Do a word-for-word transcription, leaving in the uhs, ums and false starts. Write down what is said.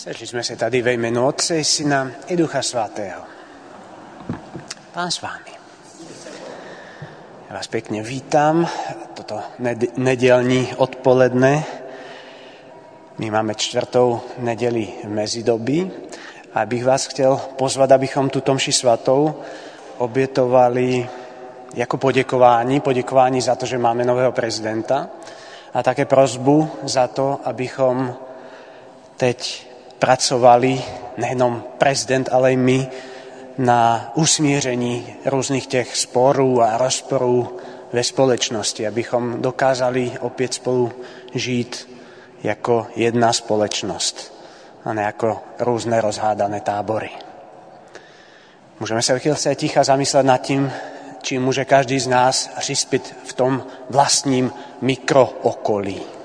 Sešli sme sa tady ve jménu Otce, Syna i Ducha Svatého. Pán s vámi. Ja vás pekne vítam, toto nedeľní odpoledne. My máme čtvrtou nedeli v mezidobí a bych vás chcel pozvať, abychom túto mši svatou obětovali jako poděkování, poděkování za to, že máme nového prezidenta a také prosbu za to, abychom teď pracovali, nejenom prezident, ale i my, na usmíření různých těch sporů a rozporů ve společnosti, abychom dokázali opět spolu žít jako jedna společnost a ne jako různé rozhádané tábory. Můžeme se chvíli ticha zamyslet nad tím, čím může každý z nás přispět v tom vlastním mikrookolí.